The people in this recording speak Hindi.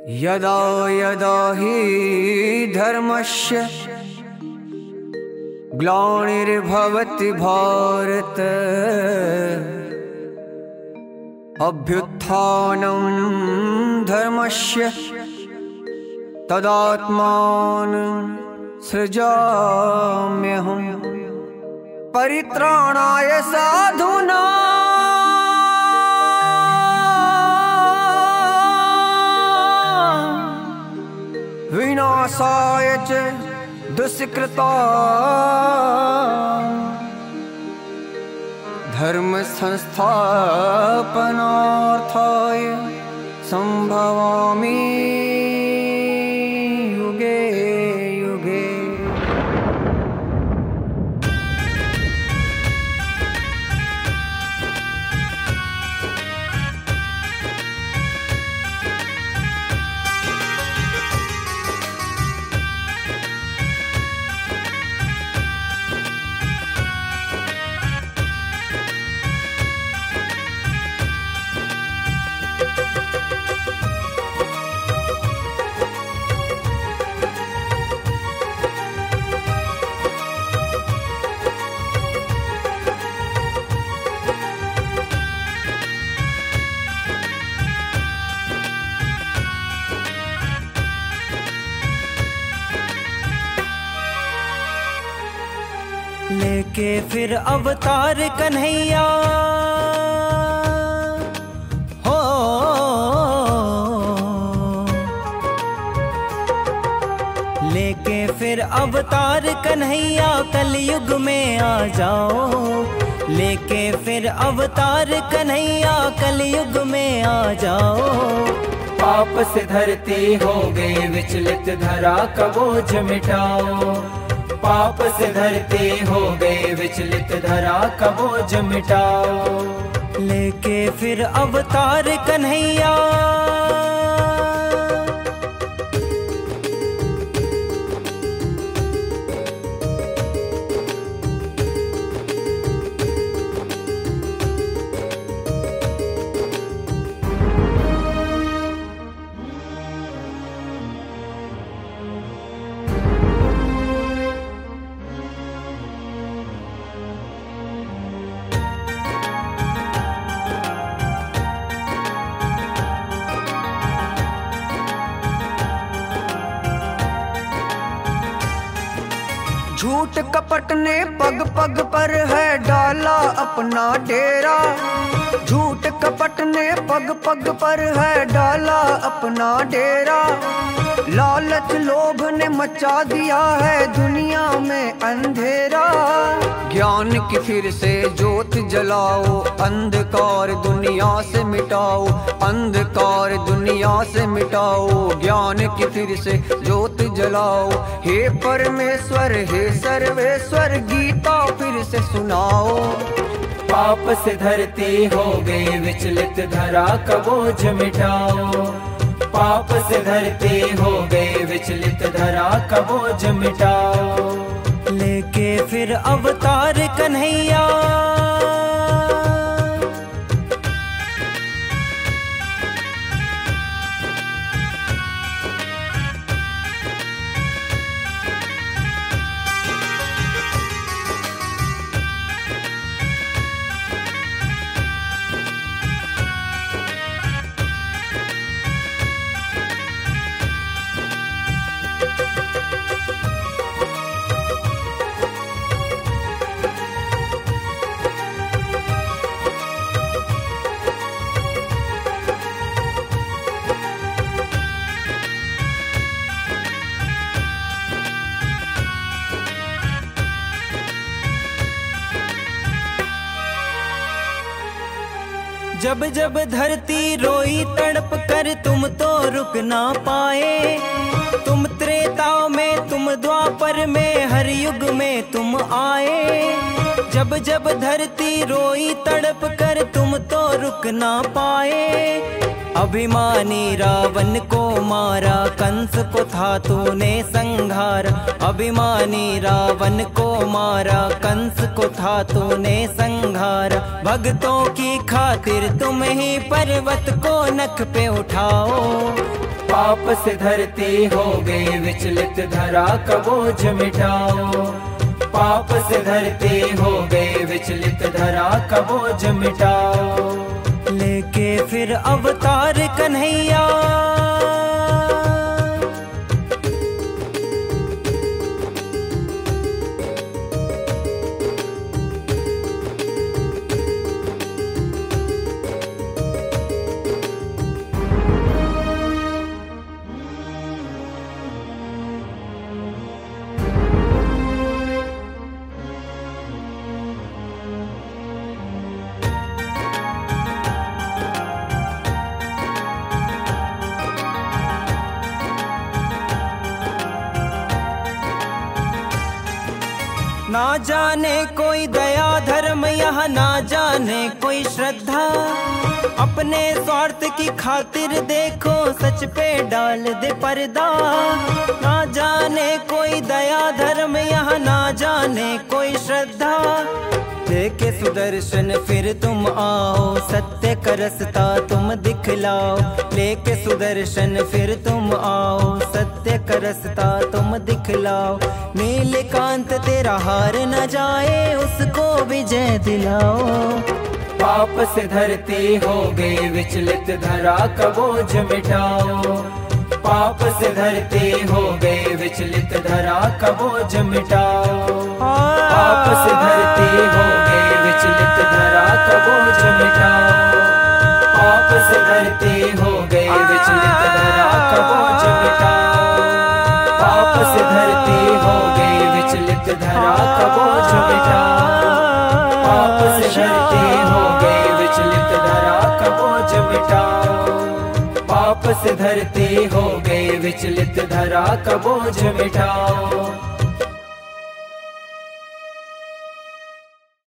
यदा यदा हि धर्मस्य ग्लानिर्भवति भारत अभ्युत्थानं धर्मस्य तदात्मानं सृजाम्यहम् परित्राणाय साधूनां विनाशाय च दुष्कृता धर्म संस्थापनार्थाय संभवामि युगे युगे। लेके फिर अवतार कन्हैया हो, लेके फिर अवतार कन्हैया कलयुग में आ जाओ। लेके फिर अवतार कन्हैया कलयुग में आ जाओ। पाप से धरती हो गई विचलित धरा का बोझ मिटाओ। पाप से धरती हो गई विचलित धरा का बोझ मिटाओ। लेके फिर अवतार कन्हैया झूठ कपट ने पग पग पर है डाला अपना डेरा। झूठ कपट ने पग पग पर है डाला अपना डेरा। लालच लोभ ने मचा दिया है दुनिया में अंधेरा। ज्ञान की फिर से ज्योत जलाओ, अंधकार दुनिया से मिटाओ। अंधकार दुनिया से मिटाओ, ज्ञान की फिर से ज्योत जलाओ। हे परमेश्वर हे सर्वेश्वर गीता फिर से सुनाओ। पाप से धरती हो गई विचलित धरा का बोझ मिटाओ। पाप से धरती हो गई विचलित धरा का बोझ मिटाओ। लेके फिर अवतार कन्हैया जब जब धरती रोई तड़प कर तुम तो रुक ना पाए। तुम त्रेता में तुम द्वापर में हर युग में तुम आए। जब जब धरती रोई तड़प कर तुम तो रुक ना पाए। अभिमानी रावण को मारा, कंस को था तूने संहारा। अभिमानी रावण को मारा, कंस को था तूने संहारा। भक्तों की खातिर तुम ही पर्वत को नख पे उठाओ। पाप से धरती हो गई विचलित, धरा का बोझ मिटाओ। पाप से धरती हो गई विचलित, धरा का बोझ मिटाओ। लेके फिर अवतार कन्हैया, ना जाने कोई दया धर्म यहाँ, ना जाने कोई श्रद्धा। अपने स्वार्थ की खातिर देखो सच पे डाल दे पर्दा। ना जाने कोई दया धर्म यहाँ, ना जाने कोई श्रद्धा। लेके सुदर्शन फिर तुम आओ, सत्य का रास्ता तुम दिखलाओ। लेके सुदर्शन फिर तुम आओ, सत्य का रास्ता तुम दिखलाओ। नीलकांत तेरा हार न जाए, उसको विजय दिलाओ। पाप से धरती हो गई विचलित, धरा का बोझ मिटाओ। पाप से धरती हो गई विचलित, धरा का बोझ मिटाओ। पाप से धरती हो गई विचलित, धरा का बोझ मिटाओ। पाप से धरती हो गई विचलित, धरा का बोझ मिटाओ। पाप से धरती हो गई विचलित, धरा का बोझ मिटाओ। पाप से धरती हो गई विचलित, धरा का बोझ मिटाओ। पाप से धरती हो गई विचलित, धरा का बोझ मिटाओ।